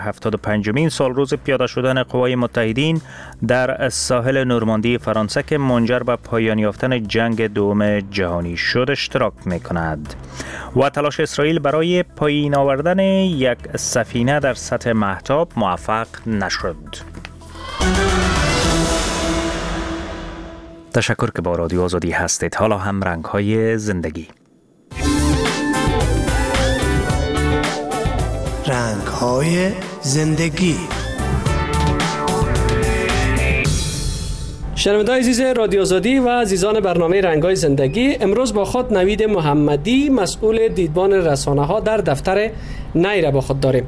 75مین سال روز پیاده شدن قوای متحدین در ساحل نورماندی فرانسه که منجر به پایان یافتن جنگ دوم جهانی شد اشتراک می‌کند و تلاش اسرائیل برای پایین آوردن یک سفینه در سطح مهتاب موفق نشد. تشکر که با رادیو آزادی هستید. حالا هم رنگ‌های زندگی. رنگ‌های زندگی. شنونده‌های عزیز رادیو آزادی و عزیزان برنامه رنگ‌های زندگی، امروز با خود نوید محمدی مسئول دیدبان رسانه‌ها در دفتر نی را با خود داریم.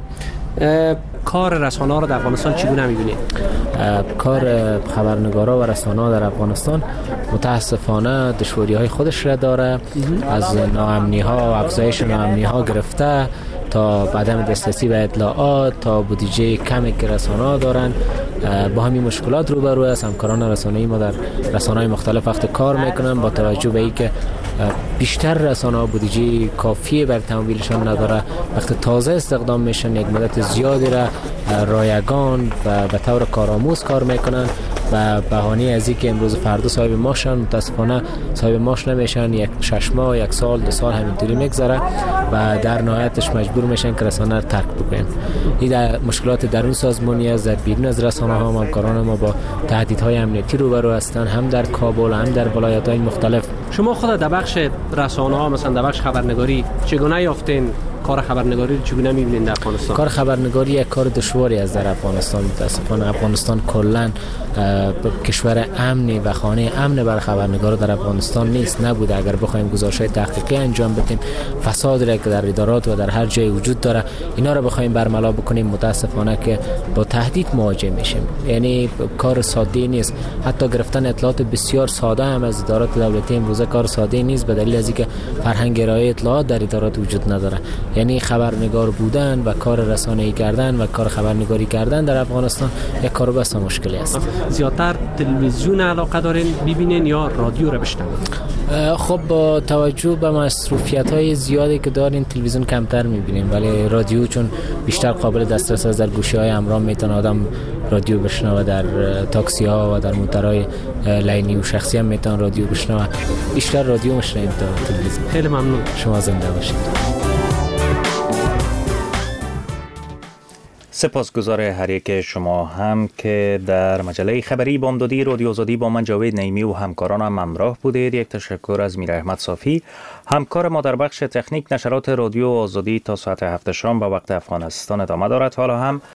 کار رسانه‌ها را در افغانستان چگونه می‌بینید؟ کار خبرنگارا و رسانه‌ها در افغانستان متاسفانه دشواری‌های خودش را داره، از ناامنی‌ها، افزایش ناامنی‌ها گرفته تا عدم دسترسی به اطلاعات تا بودجه کمی که رسانه‌ها دارن، با همین مشکلات روبرو است. همکاران رسانه‌ای ما در رسانه‌های مختلف وقت کار میکنن با توجه به اینکه بیشتر رسانه‌ها بودجه کافی بر تمویلشان نداره، وقت تازه استخدام میشن یک مدت زیادی را رایگان و به طور کارآموز کار میکنن و بهانه از اینکه امروز فردا صاحب معاشن متاسفانه صاحب معاش نمیشن، یک 6 ماه، یک سال، 2 سال همینطوری میگذره و در نهایتش مجبور میشن که رسانه رو ترک بکنن. این مشکلات درون سازمانی است. در بیرون از رسانه ها همکاران ما با تهدیدهای امنیتی روبرو هستند، هم در کابل هم در ولایت‌های مختلف. شما خود در بخش رسانه ها مثلا در بخش خبرنگاری چگونه یافتین؟ کار خبرنگاری رو چگونه می‌بینید در افغانستان؟ کار خبرنگاری یک کار دشواری است در افغانستان. متأسفانه افغانستان کلاً کشور امنی و خانه امن برای خبرنگارا در افغانستان نیست، نبوده. اگر بخوایم گزارش‌های تحقیقی انجام بدیم، فسادی که در ادارات و در هر جای وجود داره، اینا رو بخوایم برملا بکنیم، متأسفانه که با تهدید مواجه میشیم. یعنی کار ساده نیست. حتی گرفتن اطلاعات بسیار ساده هم از ادارات دولتی امروزه کار ساده نیست، به دلیل از اینکه فرهنگ ارائه اطلاعات در ادارات وجود نداره. یعنی خبرنگار بودن و کار رسانه‌ای کردن و کار خبرنگاری کردن در افغانستان یک کار بس مشکلی است. زیادتر تلویزیون علاقه دارین ببینین یا رادیو رو بشنوین؟ خب با توجه به مصروفیت‌های زیادی که دارین تلویزیون کمتر می‌بینیم، ولی رادیو چون بیشتر قابل دسترس است، در گوشی‌های همراه میتونه آدم رادیو بشنوه، در تاکسی‌ها و در موتورهای لاینی و شخصی هم میتونه رادیو بشنوه. بیشتر رادیو میشنویم تا تلویزیون. خیلی ممنون. شما زنده باشید. سپاسگزار هر یک شما هم که در مجله خبری بامدادی رادیو آزادی با من جاوید نعیمی و همکارانم همراه بودید. یک تشکر از میر احمد صافی، همکار ما در بخش تکنیک. نشرات رادیو آزادی تا ساعت 7 شام به وقت افغانستان ادامه دارد. حالا هم